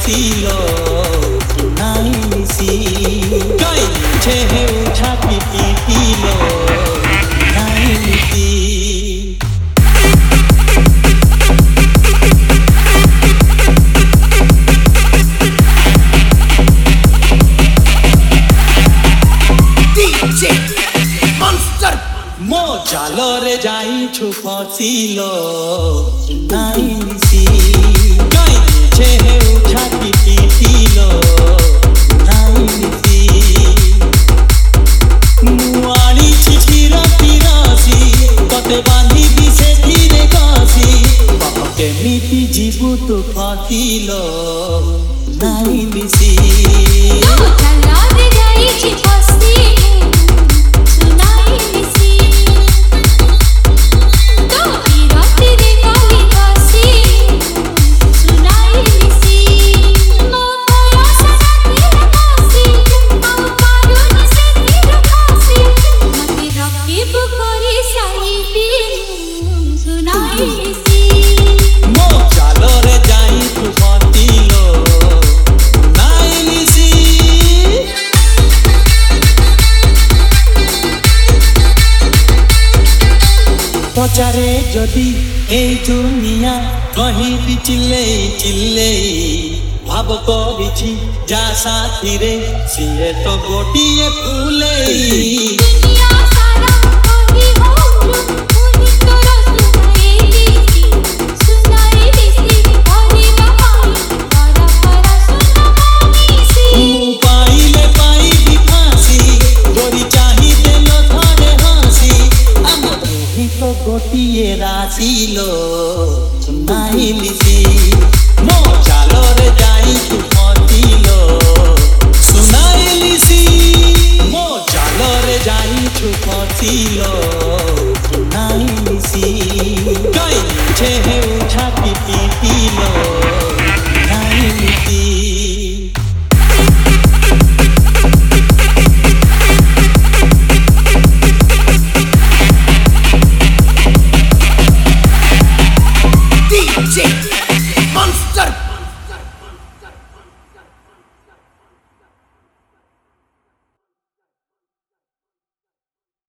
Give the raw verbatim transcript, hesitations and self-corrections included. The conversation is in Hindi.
पसिलो नाइसी गई छे उठा पिटी पिलो नाइसी मो चालो रे जाई छु फसिलो नाइसी गई छे उठा पिटी पिलो नाइसी मुआली छिछिरा पिरासी कते बांधी दिसे धीरे कासी के मिटी जीवु तो फसिलो नाइसी मो चालो रे जाई छु फसिलो पचारे जदि ए दुनिया कहीं भी चिल्ले चिल्ले भाव करिछि जा साथी रे सिए तो गोटिए फूले दुनिया सारा कही हो पुनी तोरा सुनाइली सुनाई दिसी हरि बाबा परा परा सुनाई सी पाइले पाई भी फांसी गोरी चाही देलो थरे हंसी हम तो गोटिए रासिलो नाइसी